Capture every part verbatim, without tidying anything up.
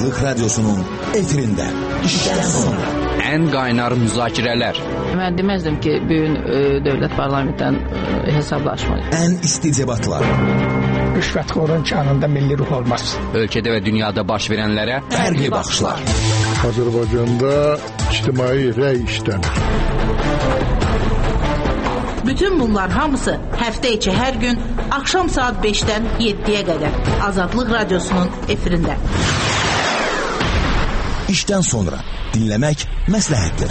Azadlık Radyosu'nun efirinde. İşten sonra. En kaynar müzakirələr. Mən deməzdim ki, bugün e, dövlət parlamentdən e, hesablaşmaq. En isticebatlar. Rüşvətxorun canında milli ruh olmaz. Ölkədə və dünyada baş verənlərə Fərqli baxışlar. Azərbaycanda ictimai rəy işlənir. Bütün bunlar hamısı həftə içi hər gün axşam saat beşdən yeddiyə qədər Azadlıq Radyosu'nun efirində. İşten sonra dinlemek məsləhətdir.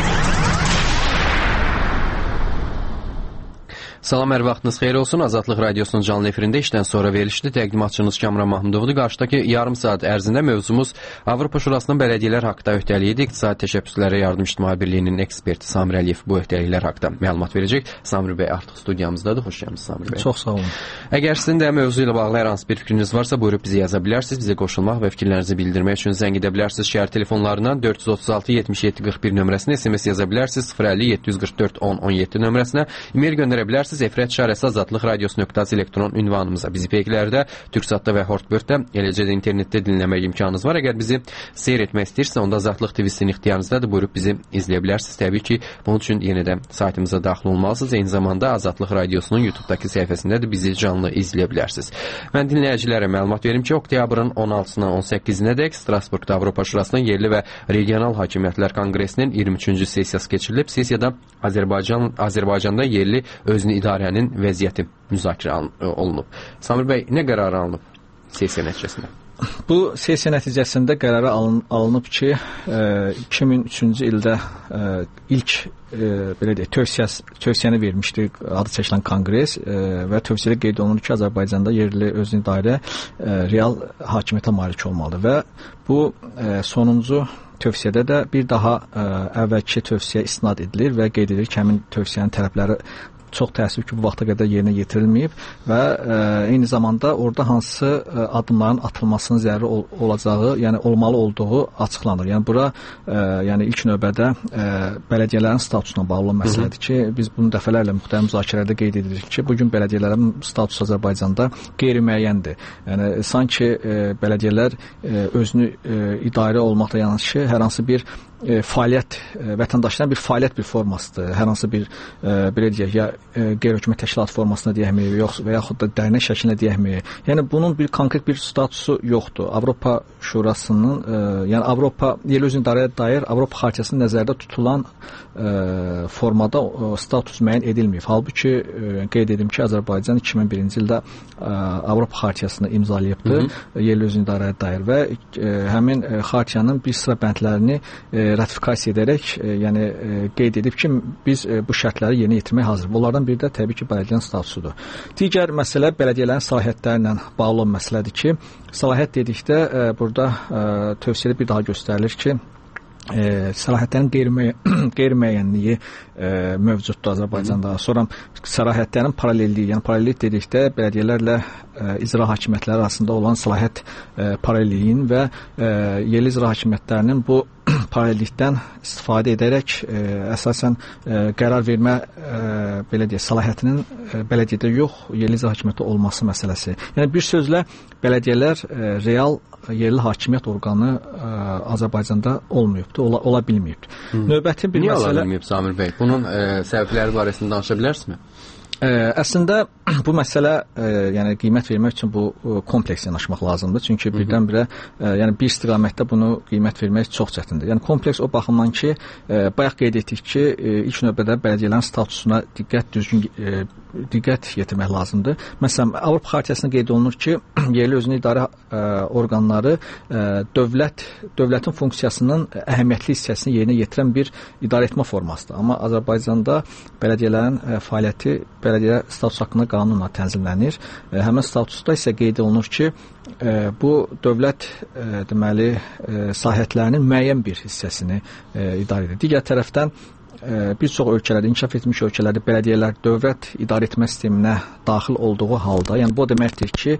Salam, hər vaxtınız xeyir olsun. Azadlıq Radyosu'nun canlı efirində işdən sonra verilişli təqdimatçınız Kamran Mahmudovdur. Qarşıdakı yarım saat ərzində mövzumuz Avropa Şurasının bələdiyyələr haqda öhdəliyidir. İqtisadi Təşəbbüslərə Yardım İctimai Birliyinin eksperti Samir Əliyev bu öhdəliklər haqda məlumat verəcək. Samir bəy artıq studiyamızdadır. Xoş gəlmisiniz Samir bəy. Çox sağ olun. Əgər sizin də mövzu ilə bağlı hər hansı bir fikriniz varsa, buyurub bizi yaza bilərsiniz. Bizə qoşulmaq və fikirlərinizi bildirmək üçün zəng edə bilərsiniz. Şəhər telefonlarından dörd yüz otuz altı yetmiş yeddi qırx bir nömrəsinə, S M S yaza bilərsiniz. sıfır əlli yeddi yüz qırx dörd on on yeddi nömrəsinə, e-mail göndərə bilərsiniz. Efrət şarəsi azadlıq radyosu nöqtə az elektron ünvanımıza. Bizi peyklərdə, Türksatda və Hortbörtdə, eləcə də internetdə dinləmək imkanınız var. Əgər bizi seyr etmək istəyirsə, onda Azadlıq T V-sinin ixtiyarınızdadır. Buyurub bizi izləyə bilərsiniz. Təbii ki, bunun üçün yenə də saytımıza daxil olmalısınız. Eyni zamanda Azadlıq Radyosu'nun YouTube-dakı səhifəsində də bizi canlı izləyə bilərsiniz. Mən dinləyicilərə məlumat verim ki, oktyabrın on altısından on səkkizinə dək Strasburqda Avropa Şurasının yerli və regional hakimiyyətlər konqresinin iyirmi üçüncü sessiyası keçirilib. Sessiyada Azərbaycan Azərbaycanda yerli özünü idarənin vəziyyəti müzakirə olunub. Samir bəy, nə qərar alınıb sessiya nəticəsində? Bu sessiya nəticəsində qərara alın, alınıb ki, e, iki min üçüncü ildə e, ilk e, belə deyək, tövsiyəs, tövsiyəni vermişdi adı çəkilən konqres e, və tövsiyədə qeyd olunur ki, Azərbaycanda yerli özünü idarə e, real hakimiyyətə malik olmalıdır və bu e, sonuncu tövsiyədə də bir daha ə, əvvəlki tövsiyə istinad edilir və qeyd edilir ki, həmin tövsiyənin tələbləri çox təəssüf ki, bu vaxta qədər yerinə yetirilməyib və ə, eyni zamanda orada hansı ə, addımların atılmasının zəruri ol, olacağı, yəni olmalı olduğu açıqlanır. Yəni bura ə, yəni ilk növbədə ə, bələdiyyələrin statusuna bağlı məsələdir ki, biz bunu dəfələrlə müxtəlif müzakirələrdə qeyd edirik ki, bu gün bələdiyyələrin statusu Azərbaycanda qeyri-müəyyəndir. Yəni sanki ə, bələdiyyələr ə, özünü ə, idarə olmaqla yanaşı hər hansı bir E, fəaliyyət, e, vətəndaşların bir fəaliyyət bir formasıdır. Hər hansı bir e, belə deyək, ya e, qeyri-hökumət təşkilat formasına deyəkmi, yox və yaxud da dərnək şəklində deyəkmi. Yəni bunun bir konkret bir statusu yoxdur. Avropa Şurasının, e, yəni Avropa yerli özünü idarəyə dair Avropa Xartiyasının nəzərdə tutulan e, formada e, status müəyyən edilməyib. Halbuki e, qeyd edim ki, Azərbaycan iki min birinci ildə e, Avropa Xartiyasını imzalayıbdı, yerli özünü idarəyə dair və e, həmin e, xartiyanın bir sıra bəndlərini e, ratifikasiya edərək, e, yəni e, qeyd edib ki, biz e, bu şərtləri yerinə yetirməyə hazırıq. Bunlardan biri də təbii ki, bələdiyyənin statusudur. Digər məsələ bələdiyyələrin səlahiyyətlərlə bağlı olan məsələdir ki, səlahiyyət dedikdə e, burada e, tövsiyədə bir daha göstərilir ki, e, səlahiyyətlərin qeyri-müəyyən, qeyri-müəyyənliyi e, mövcuddur Azərbaycanda. Sonra səlahiyyətlərin paralelliyi, yəni paralellik dedikdə bələdiyyələrlə e, icra hakimiyyətləri arasında olan səlahiyyət e, paralelliyin və e, yerli icra hakimiyyətlərinin bu paralellikdən istifadə edərək e, əsasən e, qərar vermə e, belə deyək, səlahiyyətinin e, bələdiyyədə yox, yerli icra hakimiyyəti olması məsələsi. Yəni bir sözlə bələdiyyələr e, real yerli hakimiyyət orqanı e, Azərbaycanda olmayıbdır, ola, ola bilməyibdir. Növbəti bir Niyə məsələ... ola bilməyib Samir bəy? Bunun e, səbəbləri barəsində danışa bilərsiniz? Ə, əslində bu məsələ ə, yəni qiymət vermək üçün bu ə, kompleks yanaşmaq lazımdır. Çünki birdən-birə ə, yəni bir istiqamətdə bunu qiymət vermək çox çətindir. Yəni kompleks o baxımdan ki, ə, bayaq qeyd etdik ki, ə, ilk növbədə bələdiyyələrin statusuna diqqət düzgün ə, diqqət yetirmək lazımdır. Məsələn, Avropa Xartiyasında qeyd olunur ki, yerli özünü idarə ə, orqanları ə, dövlət dövlətin funksiyasının əhəmiyyətli hissəsini yerinə yetirən bir idarə etmə formasıdır. Amma Azərbaycanda bələdiyyələrin ə, fəaliyyəti bələdiyyə status haqqında qanunla tənzimlənir. E, həmin statusda isə qeyd olunur ki, e, bu dövlət e, deməli e, sahətlərinin müəyyən bir hissəsini e, idarə edir. Digər tərəfdən bir çox ölkələrdə, inkişaf etmiş ölkələrdə bələdiyyələr dövlət idarə etmə sisteminə daxil olduğu halda, yəni bu deməkdir ki,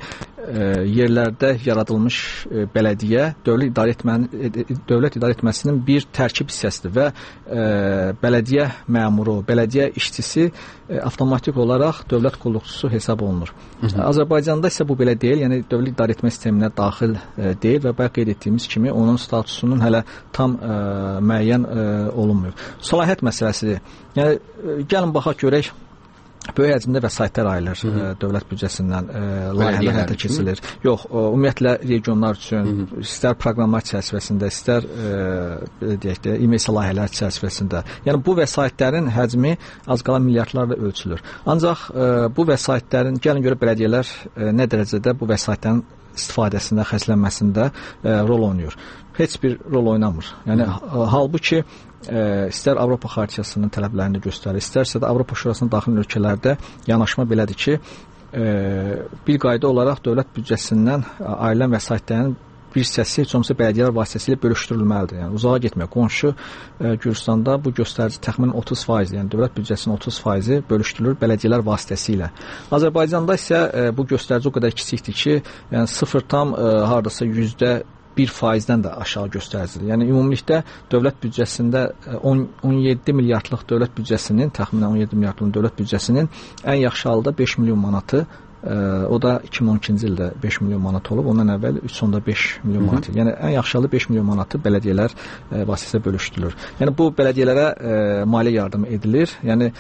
yerlərdə yaradılmış e, bələdiyyə dövlət idarə etmənin e, dövlət idarə etməsinin bir tərkib hissəsidir və e, bələdiyyə məmuru, bələdiyyə işçisi e, avtomatik olaraq dövlət qulluqçusu hesab olunur. Hı -hı. Azərbaycanda isə bu belə deyil, yəni dövlət idarə etmə sisteminə daxil e, deyil və bayaq qeyd etdiyimiz kimi onun statusunun hələ tam e, müəyyən e, olunmuyor. Səlahiyyət məsələsidir. Yəni e, gəlin baxaq görək. Böyük həcmdə vəsaitlər ayrılır Hı -hı. dövlət büdcəsindən, e, layihələr həyata keçirilir. Yox, o, ümumiyyətlə regionlar üçün, Hı -hı. istər proqramlar çərçivəsində, istər e, deyək də, İMESA layihələr çərçivəsində. Yəni bu vəsaitlərin həcmi az qala milyardlarla ölçülür. Ancaq e, bu vəsaitlərin, gəlin görə bələdiyyələr e, nə dərəcədə bu vəsaitlərin istifadəsində, xərclənməsində e, rol oynayır. Heç bir rol oynamır. Yəni Hı. halbuki e, istər Avropa Xartiyasının tələblərini göstərir, istərsə də Avropa Şurasına daxil ölkələrdə yanaşma belədir ki, e, bir qayda olaraq dövlət büdcəsindən ayrılan vəsaitlərin bir hissəsi heç olmasa bələdiyyələr vasitəsilə bölüşdürülməlidir. Yəni uzağa getmək. Qonşu e, Gürcüstanda bu göstərici təxminən otuz faiz, yəni dövlət büdcəsinin otuz faizi bölüşdürülür bələdiyyələr vasitəsilə. Azərbaycanda isə e, bu göstərici o qədər kiçikdir ki, yəni sıfır tam e, hardasa yüzdə bir faizdən də aşağı göstəricidir. Yəni ümumilikdə dövlət büdcəsində on yeddi milyardlıq dövlət büdcəsinin, təxminən on yeddi milyardlıq dövlət büdcəsinin ən yaxşı halda beş milyon manatı, o da iki min on ikinci ildə beş milyon manat olub, ondan əvvəl üç nöqtə beş milyon manat. Yəni ən yaxşı halda beş milyon manatı bələdiyyələr vasitəsilə bölüşdürülür. Yəni bu bələdiyyələrə maliyyə yardımı edilir. Yəni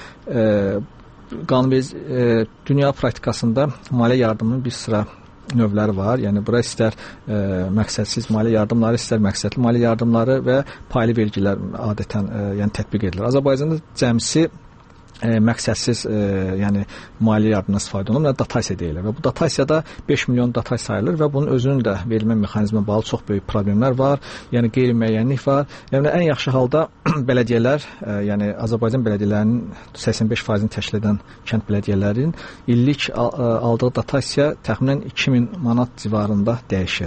qanunverici dünya praktikasında maliyyə yardımının bir sıra növləri var. Yəni bura istər e, məqsədsiz maliyyə yardımları, istər məqsədli maliyyə yardımları və paylı vergilər adətən e, yəni tətbiq edilir. Azərbaycanda cəmsi e, məqsədsiz e, yəni maliyyə yardımına istifadə olunur və dotasiya deyilir. Və bu dotasiyada beş milyon dotasiya sayılır və bunun özünün də verilmə mexanizminə bağlı çox böyük problemlər var. Yəni qeyri-müəyyənlik var. Yəni ən yaxşı halda bələdiyyələr, e, yəni Azərbaycan bələdiyyələrinin səksən beş faizini təşkil edən kənd bələdiyyələrinin illik al, aldığı dotasiya təxminən iki min manat civarında dəyişir.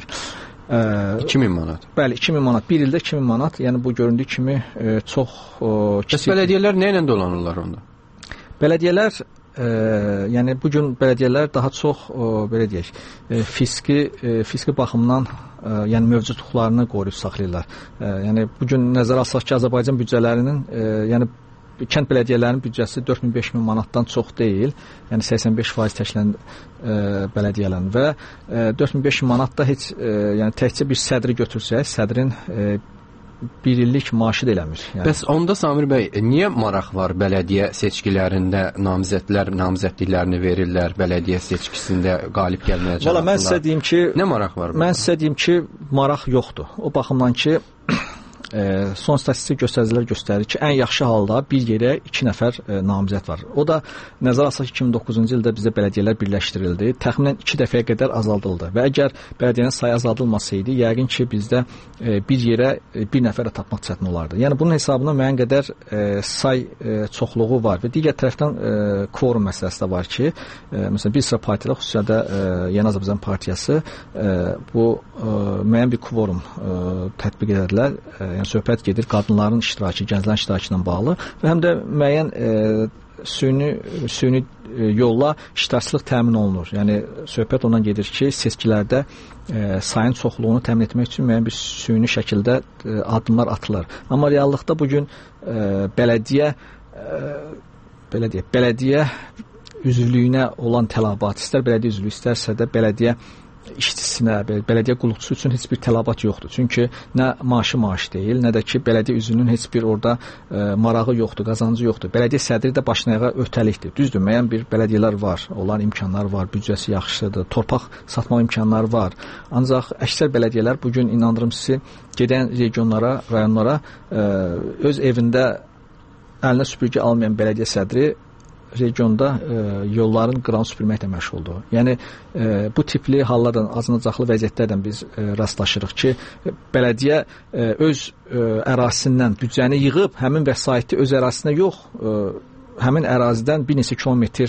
iki min manat. Bəli, iki min manat. Bir ildə iki min manat. Yəni bu göründüyü kimi e, çox o, kiçik. Bəs bələdiyyələr nə ilə dolanırlar onda? Bələdiyyələr e, yəni bu gün bələdiyyələr daha çox o, belə deyək, e, fiski e, fiski baxımdan e, yəni mövcudluqlarını qoruyub saxlayırlar. E, yəni bu gün nəzərə alsaq ki, Azərbaycan büdcələrinin e, yəni kənd bələdiyyələrinin büdcəsi dörd min beş min manatdan çox deyil. Yəni səksən beş faiz təşkil edən e, bələdiyyələrin və e, dörd min beş min manat da heç e, yəni təkcə bir sədri götürsək, sədrin e, bir illik maaşı da eləmir. Yəni. Bəs onda Samir bəy, niyə maraq var bələdiyyə seçkilərində namizədlər namizədliklərini verirlər, bələdiyyə seçkisində qalib gəlməyə çalışırlar? Valla mən sizə deyim ki, nə maraq var? Mən sizə deyim ki, maraq yoxdur. O baxımdan ki, E, son statistik göstəricilər göstərir ki, ən yaxşı halda bir yerə iki nəfər e, namizəd var. O da nəzərə alsaq iki min doqquzuncu ildə bizdə bələdiyyələr birləşdirildi. Təxminən iki dəfəyə qədər azaldıldı və əgər bələdiyyənin sayı azaldılmasaydı, yəqin ki, bizdə e, bir yerə e, bir nəfərə tapmaq çətin olardı. Yəni bunun hesabına müəyyən qədər e, say e, çoxluğu var və digər tərəfdən e, kvorum məsələsi də var ki, e, məsələn bir sıra partiyalar, xüsusilə də e, Yeni Azərbaycan partiyası e, bu e, müəyyən bir kvorum e, tətbiq edərlər. E, yəni söhbət gedir qadınların iştirakı, gənclərin iştirakı ilə bağlı və həm də müəyyən e, süni süni e, yolla iştirakçılıq təmin olunur. Yəni söhbət ondan gedir ki, seçkilərdə e, sayın çoxluğunu təmin etmək üçün müəyyən bir süni şəkildə e, addımlar atılır. Amma reallıqda bu gün e, bələdiyyə e, belə deyək, bələdiyyə üzvlüyünə olan tələbat, istər bələdiyyə üzvlüyü, istərsə də bələdiyyə işçisinə, bələdiyyə qulluqçusu üçün heç bir tələbat yoxdur. Çünki nə maaşı maaş deyil, nə də ki, bələdiyyə üzvünün heç bir orada e, marağı yoxdur, qazancı yoxdur. Bələdiyyə sədri də başına ayağa ötəlikdir. Düzdür, müəyyən bir bələdiyyələr var, olan imkanlar var, büdcəsi yaxşıdır, torpaq satmaq imkanları var. Ancaq əksər bələdiyyələr bugün inandırım sizi gedən regionlara, rayonlara e, öz evində əlinə süpürgə almayan bələdiyyə sədri regionda e, yolların qıran süpürməklə məşğuldur. Yəni e, bu tipli hallardan, acınacaqlı vəziyyətlərdən biz e, rastlaşırıq ki, bələdiyyə e, öz e, ərazisindən büdcəni yığıb həmin vəsaiti öz ərazisinə yox, e, həmin ərazidən bir neçə kilometr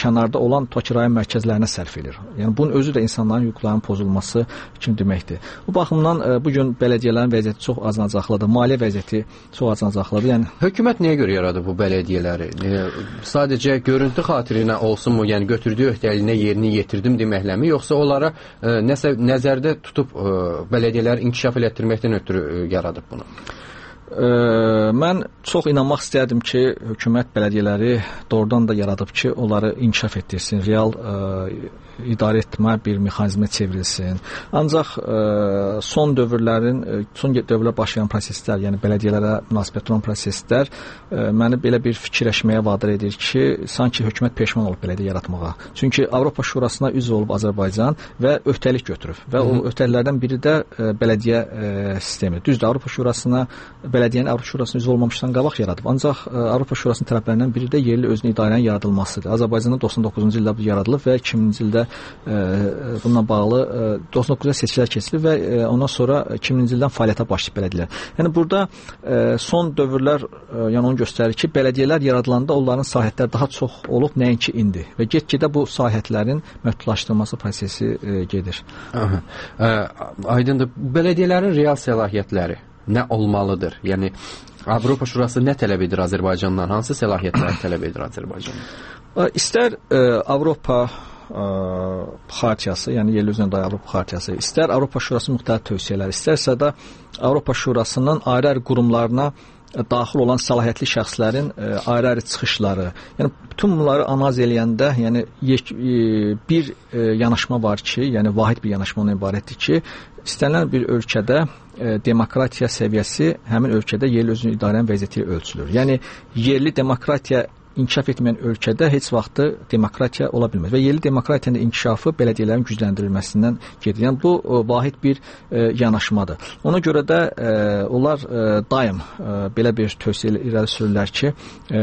kənarda olan tutaq ki, rayon mərkəzlərinə sərf edir. Yəni bunun özü də insanların hüquqlarının pozulması kimi deməkdir. Bu baxımdan e, bu gün bələdiyyələrin vəziyyəti çox acınacaqlıdır. Maliyyə vəziyyəti çox acınacaqlıdır. Yəni hökumət niyə görə yaradı bu bələdiyyələri? E, sadəcə görüntü xatirinə olsunmu, yəni götürdüyü öhdəliyinə yerini yetirdim deməkləmi, yoxsa onlara e, nəsə nəzərdə tutub e, bələdiyyələri inkişaf elətdirməkdən ötürü e, yaradıb bunu? Ə, mən çox inanmaq istərdim ki, hökumət bələdiyyələri doğrudan da yaradıb ki, onları inkişaf etdirsin, real ə, idarə etmə bir mexanizmə çevrilsin. Ancaq ə, son dövrlərin, son dövrlər başlayan proseslər, yəni bələdiyyələrə münasibət olan proseslər ə, məni belə bir fikirləşməyə vadar edir ki, sanki hökumət peşman olub bələdiyyə yaratmağa. Çünki Avropa Şurasına üzv olub Azərbaycan və öhdəlik götürüb və Hı -hı. o öhdəliklərdən biri də ə, bələdiyyə ə, sistemi. Düzdür, Avropa Şurasına bələdiyyənin Avropa Şurasının üzv olmamışdan qabaq yaradıb. Ancaq ə, Avropa Şurasının tələblərindən biri də yerli özünü idarənin yaradılmasıdır. Azərbaycanda doxsan doqquzuncu ildə bu yaradılıb və iki minci ildə ə, bununla bağlı ə, doxsan doqquzda seçkilər keçirilib və ə, ondan sonra iki minci ildən fəaliyyətə başlayıb bələdiyyələr. Yəni burada ə, son dövrlər ə, yəni onu göstərir ki, bələdiyyələr yaradılanda onların sahətləri daha çox olub, nəinki indi və get-gedə bu sahətlərin məhdudlaşdırılması prosesi ə, gedir. Aha. Ə, aydındır. Bələdiyyələrin real səlahiyyətləri nə olmalıdır? Yəni Avropa Şurası nə tələb edir Azərbaycandan? Hansı səlahiyyətləri tələb edir Azərbaycandan? İstər ə, Avropa ə, xartiyası, yəni yerli özünə dair Avropa xartiyası, istər Avropa Şurası müxtəlif tövsiyələri, istərsə də Avropa Şurasının ayrı-ayrı qurumlarına daxil olan səlahiyyətli şəxslərin ə, ayrı-ayrı çıxışları, yəni bütün bunları analiz eləyəndə, yəni yek, ə, bir ə, yanaşma var ki, yəni vahid bir yanaşma ondan ibarətdir ki, istənilən bir ölkədə e, demokratiya səviyyəsi həmin ölkədə yerli özünü idarənin vəziyyəti ilə ölçülür. Yəni yerli demokratiya inkişaf etməyən ölkədə heç vaxtı demokratiya ola bilməz və yerli demokratiyanın inkişafı bələdiyyələrin gücləndirilməsindən gedir. Yəni bu e, vahid bir e, yanaşmadır. Ona görə də e, onlar e, daim e, belə bir tövsiyə irəli sürürlər ki, e,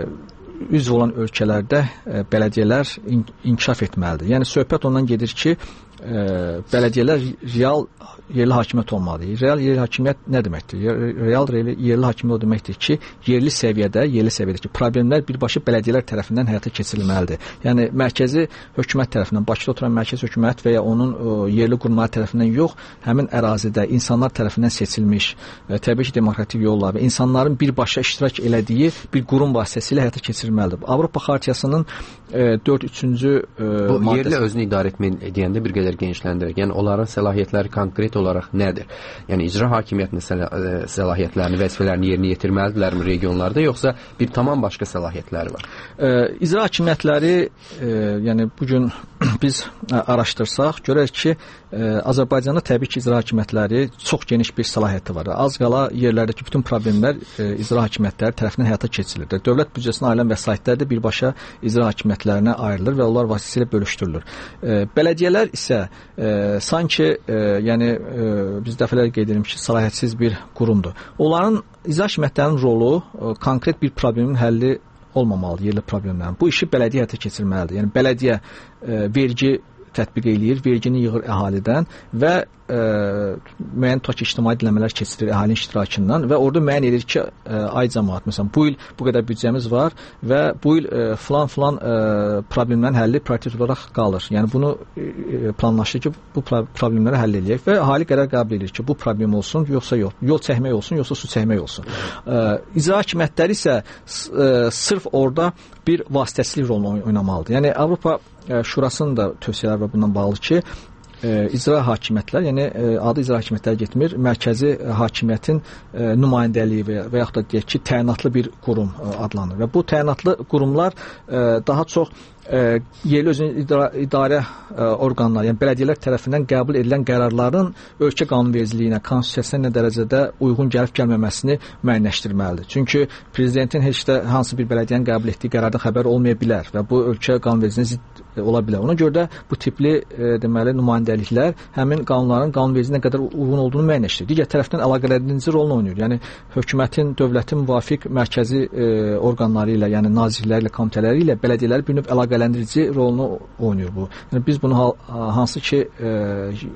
üzv olan ölkələrdə e, bələdiyyələr in inkişaf etməlidir. Yəni söhbət ondan gedir ki, e, bələdiyyələr real yerli hakimiyyət olmalıdır. Real yerli hakimiyyət nə deməkdir? Real yerli, yerli hakimiyyət o deməkdir ki, yerli səviyyədə, yerli səviyyədəki problemlər birbaşa bələdiyyələr tərəfindən həyata keçirilməlidir. Yəni mərkəzi hökumət tərəfindən, Bakıda oturan mərkəzi hökumət və ya onun o, yerli qurumlar tərəfindən yox, həmin ərazidə insanlar tərəfindən seçilmiş, e, təbii ki, demokratik yolla və insanların birbaşa iştirak elədiyi bir qurum vasitəsilə həyata keçirilməlidir. Avropa Xartiyasının e, dörd üçüncü e, bu maddəsi... yerli özünü idarə etmək deyəndə bir qədər genişləndirək. Yəni onların səlahiyyətləri konkret olaraq nədir? Yəni icra hakimiyyətinin səla səlahiyyətlərini, vəzifələrini yerinə yetirməlidirlərmi regionlarda, yoxsa bir tamam başqa səlahiyyətləri var? E, icra hakimiyyətləri, e, yəni bu gün biz ə, araşdırsaq, görək ki, ə, Azərbaycanda təbii ki, icra hakimiyyətləri çox geniş bir səlahiyyəti var. Az qala yerlərdəki bütün problemlər ə, icra hakimiyyətləri tərəfindən həyata keçirilir. Dövlət büdcəsinə ayrılan vəsaitlər də birbaşa icra hakimiyyətlərinə ayrılır və onlar vasitəsilə bölüşdürülür. Ə, bələdiyyələr isə ə, sanki, ə, yəni ə, biz dəfələrlə qeyd edirəm ki, səlahiyyətsiz bir qurumdur. Onların icra hakimiyyətlərinin rolu ə, konkret bir problemin həlli olmamalıdır, yerli problemlərin. Bu işi bələdiyyə həyata keçirməlidir. Yəni bələdiyyə e, vergi tətbiq eləyir, vergini yığır əhalidən və e, müəyyən tutaq ki, ictimai dinləmələr keçirir əhalinin iştirakından və orada müəyyən edir ki, e, ay cəmaət, məsələn, bu il bu qədər büdcəmiz var və bu il e, filan filan e, problemlərin həlli prioritet olaraq qalır. Yəni bunu e, planlaşır ki, bu problemləri həll eləyək və əhali qərar qəbul edir ki, bu problem olsun, yoxsa yox. Yol çəkmək olsun, yoxsa su çəkmək olsun. E, icra hakimiyyətləri isə e, sırf orada bir vasitəçilik rolunu oynamalıdır. Yəni Avropa e, Şurasının da tövsiyələri var bundan bağlı ki, e, icra hakimiyyətlər, yəni e, adı icra hakimiyyətləri getmir, mərkəzi e, hakimiyyətin e, nümayəndəliyi və, və yaxud da deyək ki, təyinatlı bir qurum e, adlanır və bu təyinatlı qurumlar e, daha çox e, yerli özünü idarə, idarə e, orqanları, yəni bələdiyyələr tərəfindən qəbul edilən qərarların ölkə qanunvericiliyinə, konstitusiyasına nə dərəcədə uyğun gəlib gəlməməsini müəyyənləşdirməlidir. Çünki prezidentin heç də hansı bir bələdiyyənin qəbul etdiyi qərardan xəbər olmaya bilər və bu ölkə qanunvericiliyinə zidd ola bilər. Ona görə də bu tipli e, deməli nümayəndəliklər həmin qanunların qanunvericiliyinə qədər uyğun olduğunu müəyyənləşdirir. Digər tərəfdən əlaqələndirici rolunu oynayır. Yəni hökumətin, dövlətin müvafiq mərkəzi e, orqanları ilə, yəni nazirləri ilə, komitələri ilə bələdiyyələr bir növ əlaqələndirici rolunu oynayır bu. Yəni biz bunu hansı ki e,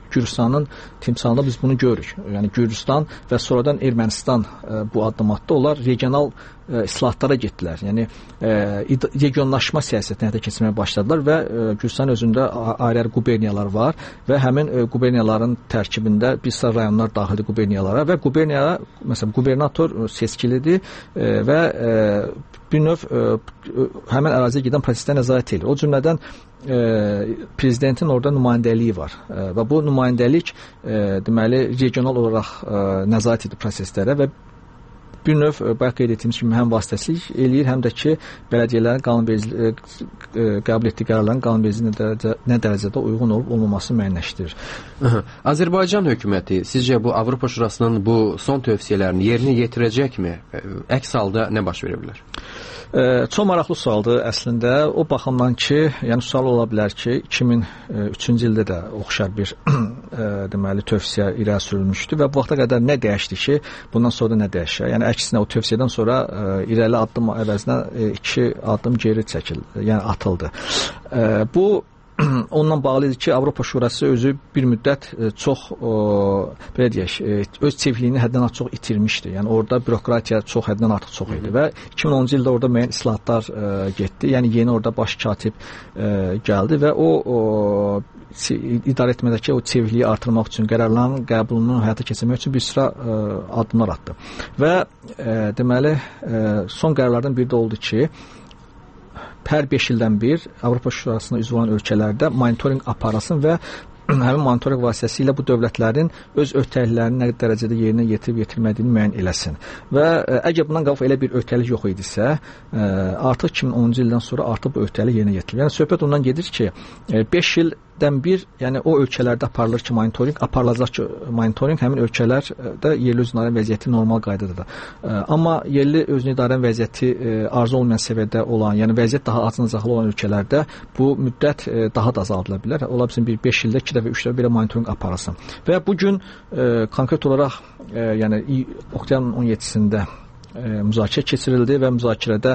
Gürcüstanın timsalında biz bunu görürük. Yəni Gürcüstan və sonradan Ermənistan ə, bu addım atdı. Onlar regional ə, islahatlara getdilər. Yəni ə, regionlaşma siyasətini həyata keçirməyə başladılar və ə, Gürcüstan özündə ayrı-ayrı quberniyalar var və həmin ə, quberniyaların tərkibində bir sıra rayonlar daxildir quberniyalara və quberniyaya məsələn qubernator seçkilidir ə, və ə, bir növ ə, həmin əraziyə gedən prosesdə nəzarət edir. O cümlədən ə, prezidentin orada nümayəndəliyi var ə, və bu nümayəndəlik ə, deməli regional olaraq ə, nəzarət edir proseslərə və bir növ bayaq qeyd etdiyimiz kimi həm vasitəçilik eləyir, həm də ki, bələdiyyələrin qanunvericiliyi qəbul etdiyi qərarların qanunvericiliyinə nə dərəcədə, nə dərəcədə uyğun olub olmaması müəyyənləşdirir. Azərbaycan hökuməti sizcə bu Avropa Şurasının bu son tövsiyələrini yerinə yetirəcəkmi? Əks halda nə baş verə bilər? Ə, çox maraqlı sualdır əslində. O baxımdan ki, yəni sual ola bilər ki, iki min üçüncü ildə də oxşar bir ə, deməli tövsiyə irəli sürülmüşdü və bu vaxta qədər nə dəyişdi ki, bundan sonra da nə dəyişir? Yəni əksinə o tövsiyədən sonra ə, irəli addım əvəzinə ə, iki addım geri çəkildi, yəni atıldı. Ə, bu ondan bağlıdır ki, Avropa Şurası özü bir müddət çox o, belə deyək, öz çevriliyini həddən artıq çox itirmişdi. Yəni orada bürokratiya çox həddən artıq çox idi və iki min onuncu ildə orada müəyyən islahatlar ə, getdi. Yəni yeni orada baş katib ə, gəldi və o, o idarə etmədəki o çevriliyi artırmaq üçün, qərarların qəbulunu həyata keçirmək üçün bir sıra ə, addımlar atdı. Və ə, deməli ə, son qərarlardan biri də oldu ki, hər beş ildən bir Avropa Şurasına üzv olan ölkələrdə monitorinq aparılsın və həmin monitorinq vasitəsilə bu dövlətlərin öz öhdəliklərini nə dərəcədə yerinə yetirib yetirmədiyini müəyyən eləsin. Və ə, əgər bundan qabaq elə bir öhdəlik yox idisə, ə, artıq iki min onuncu ildən sonra artıq bu öhdəlik yerinə yetirilir. Yəni söhbət ondan gedir ki, beş ildən bir, yəni o ölkələrdə aparılır ki, monitorinq, aparılacaq ki, monitorinq həmin ölkələrdə yerli özünü idarə vəziyyəti normal qaydadadır. Amma yerli özünü idarə vəziyyəti arzu olmayan səviyyədə olan, yəni vəziyyət daha acınacaqlı olan ölkələrdə bu müddət daha da azaldıla bilər. Ola bilsin bir beş ildə, iki dəfə, üç dəfə belə monitorinq aparılsın. Və bu gün konkret olaraq, yəni oktyabrın on yeddisində müzakirə keçirildi və müzakirədə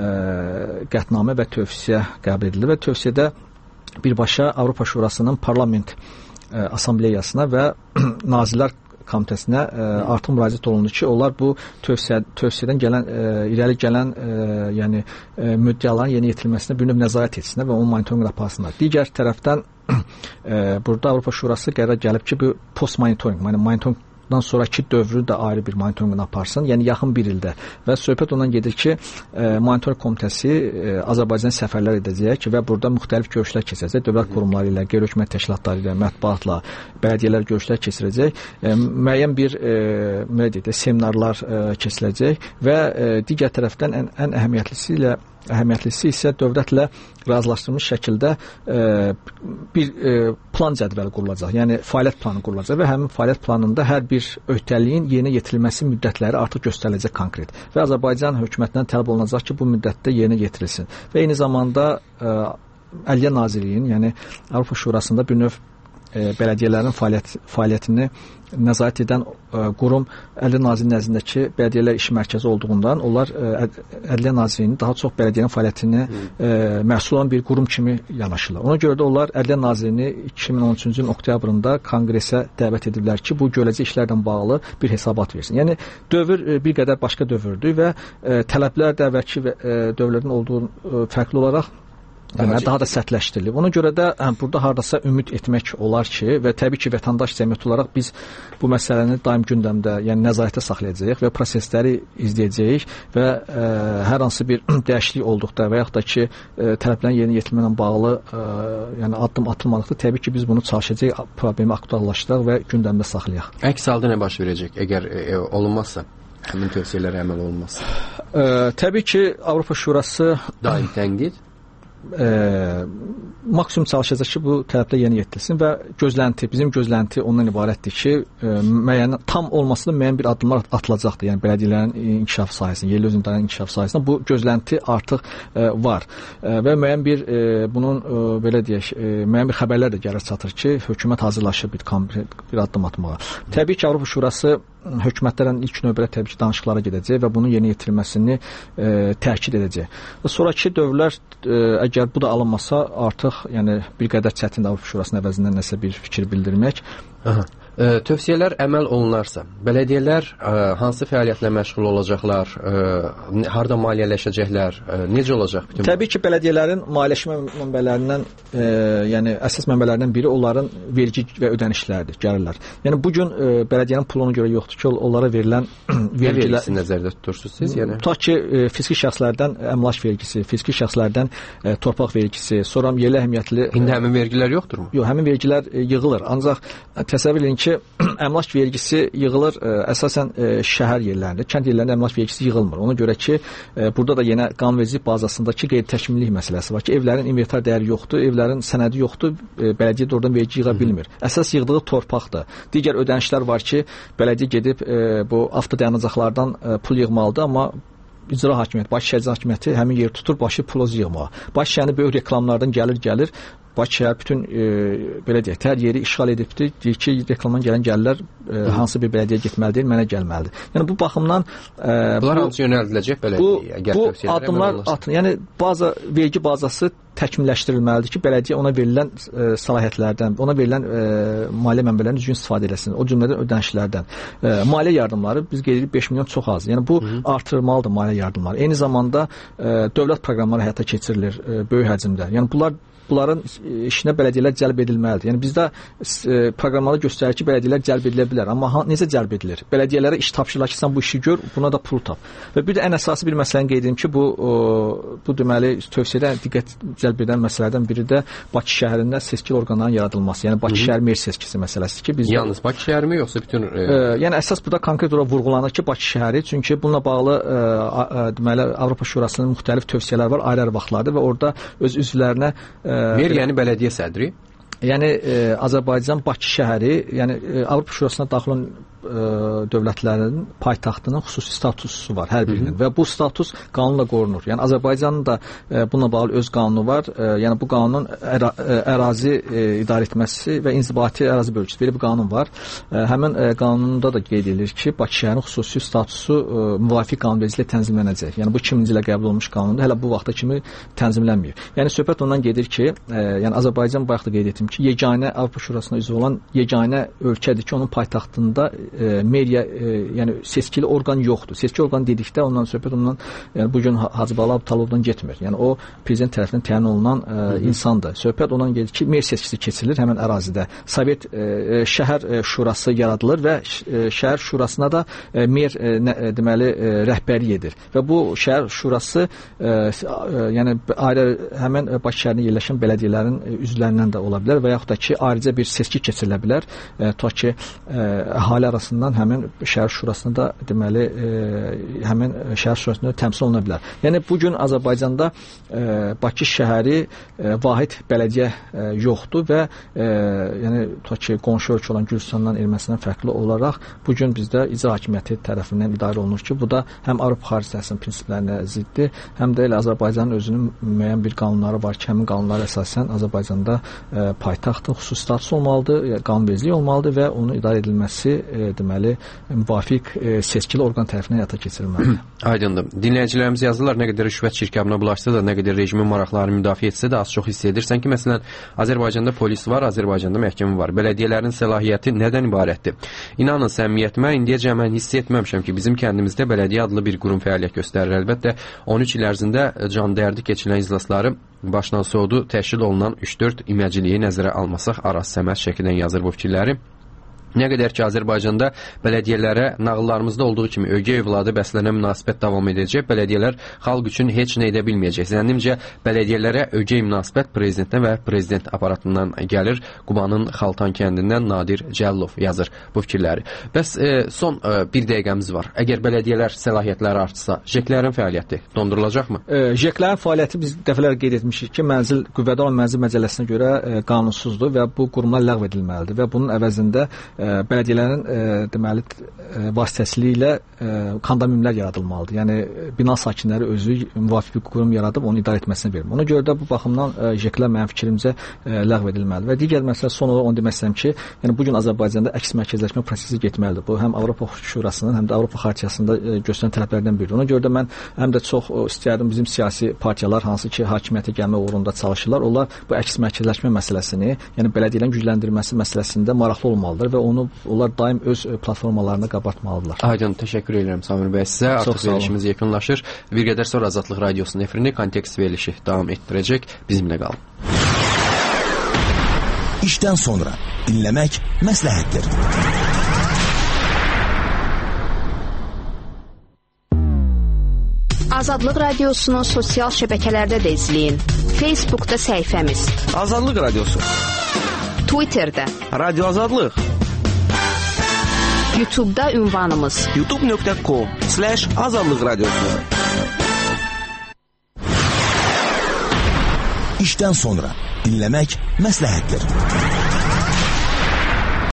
qətnamə və tövsiyə qəbul edildi və tövsiyədə birbaşa Avropa Şurasının parlament ə, assambleyasına və Nazirlər Komitəsinə ə, artıq müraciət olundu ki, onlar bu tövsiyə, tövsiyədən gələn, ə, irəli gələn ə, yəni, ə, müddəaların yeni yetirilməsinə bir növ nəzarət etsinlər və onun monitorinq aparsınlar. Digər tərəfdən ə, burada Avropa Şurası qərar gəlib ki, bu post monitorinq, yəni monitorinq dan sonraki dövrü də ayrı bir monitorinqini aparsın, yəni yaxın bir ildə. Və söhbət ondan gedir ki, e, monitorinq komitəsi e, Azərbaycan səfərlər edəcək və burada müxtəlif görüşlər keçirəcək. Dövlət qurumları ilə, qeyri-hökumət təşkilatları ilə, mətbuatla, bələdiyyələr görüşlər keçirəcək. E, müəyyən bir e, deyək, seminarlar e, keçiriləcək və e, digər tərəfdən ən, ən əhəmiyyətlisi ilə əhəmiyyətlisi isə dövlətlə razılaşdırılmış şəkildə e, bir e, plan cədvəli qurulacaq. Yəni fəaliyyət planı qurulacaq və həmin fəaliyyət planında hər bir öhdəliyin yerinə yetirilməsi müddətləri artıq göstəriləcək konkret. Və Azərbaycan hökumətindən tələb olunacaq ki, bu müddətdə yerinə yetirilsin. Və eyni zamanda e, Ədliyyə Nazirliyinin, yəni Avropa Şurasında bir növ e, bələdiyyələrin fəaliyyət, fəaliyyətini nəzarət edən ə, qurum Ədliyyə Nazirliyinin nəzdindəki bələdiyyələr iş mərkəzi olduğundan onlar ə, Ədliyyə Nazirliyinin daha çox bələdiyyənin fəaliyyətini ə, məsul olan bir qurum kimi yanaşırlar. Ona görə də onlar Ədliyyə Nazirliyini iki min on üçüncü ilin oktyabrında konqresə dəvət ediblər ki, bu görüləcək işlərlə bağlı bir hesabat versin. Yəni dövr ə, bir qədər başqa dövrdür və ə, tələblər də əvvəlki ə, dövrlərdən olduğu ə, fərqli olaraq deməli, daha da sərtləşdirilib. Ona görə də hə, burada hardasa ümid etmək olar ki, və təbii ki, vətəndaş cəmiyyəti olaraq biz bu məsələni daim gündəmdə, yəni nəzarətdə saxlayacağıq və prosesləri izləyəcəyik və ə, hər hansı bir dəyişiklik olduqda və yaxud da ki, ə, tələblərin yerinə yetirməklə bağlı ə, yəni addım atılmadıqda təbii ki, biz bunu çalışacağıq, problemi aktuallaşdıraq və gündəmdə saxlayaq. Əks halda nə baş verəcək əgər ə, olunmazsa? Həmin tövsiyələrə əməl olunmazsa? Ə, təbii ki, Avropa Şurası daim tənqid Ə, maksimum çalışacaq ki, bu tələblər yeni yetirilsin və gözlənti, bizim gözlənti ondan ibarətdir ki, ə, müəyyən, tam olmasa da müəyyən bir addımlar atılacaqdır. Yəni bələdiyyələrin inkişaf sahəsində, yerli özünün idarənin inkişaf sahəsində bu gözlənti artıq ə, var. Ə, və müəyyən bir ə, bunun ə, belə deyək, ə, müəyyən bir xəbərlər də gəlir çatır ki, hökumət hazırlaşır bir, bir addım atmağa. Təbii ki, Avropa Şurası hökumətlərlə ilk növbədə təbii ki, danışıqlara gedəcək və bunun yerinə yetirilməsini e, təkid edəcək. Və sonrakı dövrlər e, əgər bu da alınmasa, artıq yəni bir qədər çətindir Avropa Şurasının əvəzindən nəsə bir fikir bildirmək. Aha. Ə, tövsiyələr əməl olunarsa, bələdiyyələr ə, hansı fəaliyyətlə məşğul olacaqlar, ə, harda maliyyələşəcəklər, ə, necə olacaq bütün? Təbii ki, bələdiyyələrin maliyyələşmə mənbələrindən, e, yəni əsas mənbələrindən biri onların vergi və ödənişləridir, gəlirlər. Yəni bu gün e, bələdiyyənin puluna görə yoxdur ki, onlara verilən vergilər vergisini nəzərdə tutursunuz siz, yəni? Tutaq ki, e, fiziki şəxslərdən əmlak vergisi, fiziki şəxslərdən e, torpaq vergisi, sonra yerli əhəmiyyətli İndi həmin vergilər yoxdurmu? Yox, həmin vergilər e, yığılır. Ancaq e, təsəvvür edin ki, əmlak vergisi yığılır ə, əsasən ə, şəhər yerlərində, kənd yerlərində əmlak vergisi yığılmır. Ona görə ki, ə, burada da yenə qanunvericilik bazasındakı qeyri-təkmillik məsələsi var ki, evlərin inventar dəyəri yoxdur, evlərin sənədi yoxdur, ə, bələdiyyə doğrudan vergi yığa bilmir. Əsas yığdığı torpaqdır. Digər ödənişlər var ki, bələdiyyə gedib ə, bu avtodayanacaqlardan ə, pul yığmalıdır, amma icra hakimiyyəti, Bakı şəhər hakimiyyəti həmin yeri tutur, başı pul yığmağa. Bakı şəhərin böyük reklamlardan gəlir, gəlir. Bakı şəhər bütün e, belə deyək, hər yeri işğal edibdir. Deyir ki, reklamdan gələn gəlirlər e, hansı bir bələdiyyə getməlidir, mənə gəlməlidir. Yəni bu baxımdan e, bunlar bu, hansı yönəldiləcək bələdiyyə? Bu, bu addımlar atın. Yəni baza vergi bazası təkmilləşdirilməlidir ki, bələdiyyə ona verilən e, səlahiyyətlərdən, ona verilən e, maliyyə mənbələrindən düzgün istifadə eləsin. O cümlədən ödənişlərdən. E, maliyyə yardımları biz qeyd edirik beş milyon çox az. Yəni bu Hı-hı. artırılmalıdır maliyyə yardımları. Eyni zamanda e, dövlət proqramları həyata keçirilir e, böyük həcmdə. Yəni bunlar bunların işinə bələdiyyələr cəlb edilməlidir. Yəni bizdə e, proqramlarda göstərir ki, bələdiyyələr cəlb edilə bilər. Amma ha, necə cəlb edilir? Bələdiyyələrə iş tapşırırlar ki, sən bu işi gör, buna da pul tap. Və bir də ən əsası bir məsələni qeyd edim ki, bu o, bu deməli tövsiyədə diqqət cəlb edən məsələlərdən biri də Bakı şəhərində seçkili orqanların yaradılması. Yəni Bakı Hı-hı. şəhər mer seçkisi məsələsidir ki, biz yalnız Bakı şəhərmi yoxsa bütün e... E, yəni əsas burada konkret olaraq vurğulanır ki, Bakı şəhəri, çünki bununla bağlı e, a, deməli Avropa Şurasının müxtəlif tövsiyələri var ayrı-ayrı vaxtlarda və orada öz üzvlərinə e, mer yəni bələdiyyə sədri. Yəni e, Azərbaycan Bakı şəhəri, yəni e, Avropa Şurasına daxil olan e, dövlətlərin paytaxtının xüsusi statusu var hər birinin Hı-hı. və bu status qanunla qorunur. Yəni Azərbaycanın da e, bununla bağlı öz qanunu var. E, yəni bu qanunun əra, ə, ərazi e, idarə etməsi və inzibati ərazi bölgüsü belə bir qanun var. E, həmin e, qanununda da qeyd edilir ki, Bakı şəhərinin xüsusi statusu e, müvafiq qanunvericiliklə tənzimlənəcək. Yəni bu iki minci ildə qəbul olunmuş qanunda hələ bu vaxta kimi tənzimlənmir. Yəni söhbət ondan gedir ki, e, yəni Azərbaycan bayaq da qeyd etdim ki, yeganə Avropa Şurasına üzv olan yeganə ölkədir ki, onun paytaxtında e, meriya, e, yəni seçkili orqan yoxdur. Seçkili orqan dedikdə ondan söhbət ondan, yəni bu gün Hacı Bala Abtalovdan getmir. Yəni o prezident tərəfindən təyin olunan e, insandır. Söhbət ondan gedir ki, mer seçkisi keçirilir həmin ərazidə. Sovet e, şəhər e, şurası yaradılır və e, şəhər şurasına da e, mer e, nə, e, deməli e, rəhbərlik edir. Və bu şəhər şurası e, e, yəni ayrı həmin Bakı şəhərində yerləşən bələdiyyələrin e, üzvlərindən də ola bilər və yaxud da ki, ayrıca bir seçki keçirilə bilər. E, ta ki, e, əhali arasından həmin şəhər şurasında da deməli e, həmin şəhər şurasında təmsil oluna bilər. Yəni bu gün Azərbaycanda e, Bakı şəhəri e, vahid bələdiyyə e, yoxdur və e, yəni ta ki, qonşu ölkə olan Gürcüstandan, Ermənistandan fərqli olaraq bu gün bizdə icra hakimiyyəti tərəfindən idarə olunur ki, bu da həm Avropa Xarici Siyasətinin prinsiplərinə ziddir, həm də elə Azərbaycanın özünün müəyyən bir qanunları var ki, həmin qanunlara əsasən Azərbaycanda e, paytaxtın xüsusi statusu olmalıdır, qanunvericilik olmalıdır və onun idarə edilməsi e, deməli müvafiq e, seçkili orqan tərəfindən həyata keçirilməlidir. Aydındır. Dinləyicilərimiz yazırlar, nə qədər rüşvət şirkabına bulaşsa da, nə qədər rejimin maraqlarını müdafiə etsə də az çox hiss edirsən ki, məsələn, Azərbaycanda polis var, Azərbaycanda məhkəmə var. Bələdiyyələrin səlahiyyəti nədən ibarətdir? İnanın səmimiyyətimə, indiyəcə mən hiss etməmişəm ki, bizim kəndimizdə bələdiyyə adlı bir qurum fəaliyyət göstərir. Əlbəttə, on üç il ərzində can dərdi keçirilən iclasları başdan soğudu təşkil olunan üç dörd iməciliyi nəzərə almasaq, Araz Səməd şəkildən yazır bu fikirləri. Nə qədər ki, Azərbaycanda bələdiyyələrə nağıllarımızda olduğu kimi ögey övladı bəslənə münasibət davam edəcək, bələdiyyələr xalq üçün heç nə edə bilməyəcək. Zənnimcə, bələdiyyələrə ögey münasibət prezidentdən və prezident aparatından gəlir. Qubanın Xaltan kəndindən Nadir Cəllov yazır bu fikirləri. Bəs e, son e, bir dəqiqəmiz var. Əgər bələdiyyələr səlahiyyətləri artsa, jeklərin fəaliyyəti dondurulacaqmı? E, jeklərin fəaliyyəti biz dəfələr qeyd etmişik ki, mənzil, qüvvədə olan mənzil məcəlləsinə görə e, qanunsuzdur və bu qurumlar ləğv edilməlidir və bunun əvəzində bələdiyyələrin e, deməli e, vasitəsilə e, kondominiumlar yaradılmalıdır. Yəni bina sakinləri özü müvafiq bir qurum yaradıb onu idarə etməsinə verir. Ona görə də bu baxımdan e, jeklər mənim fikrimcə e, ləğv edilməlidir. Və digər məsələ son olaraq onu demək istəyirəm ki, yəni bu gün Azərbaycanda əks mərkəzləşmə prosesi getməlidir. Bu həm Avropa Şurasının, həm də Avropa Xartiyasında e, göstərilən tələblərdən biridir. Ona görə də mən həm də çox o, istəyərdim bizim siyasi partiyalar hansı ki hakimiyyətə gəlmə uğrunda çalışırlar, onlar bu əks mərkəzləşmə məsələsini, yəni bələdiyyələrin gücləndirilməsi məsələsində maraqlı olmalıdır və onu onlar daim öz platformalarına qabartmalıdırlar. Aydın, təşəkkür edirəm Samir bəy sizə. Artıq verilişimiz yekunlaşır. Bir qədər sonra Azadlıq Radiosunun efrini kontekst verilişi davam etdirəcək. Bizimlə qalın. İşdən sonra dinləmək məsləhətdir. Azadlıq Radiosu'nu sosial şəbəkələrdə də izləyin. Facebook'da səhifəmiz Azadlıq Radiosu, Twitter'da Radyo Azadlıq, YouTube'da ünvanımız youtube nöqtə com slash azadlıq radiosu. İşdən sonra dinləmək məsləhətdir.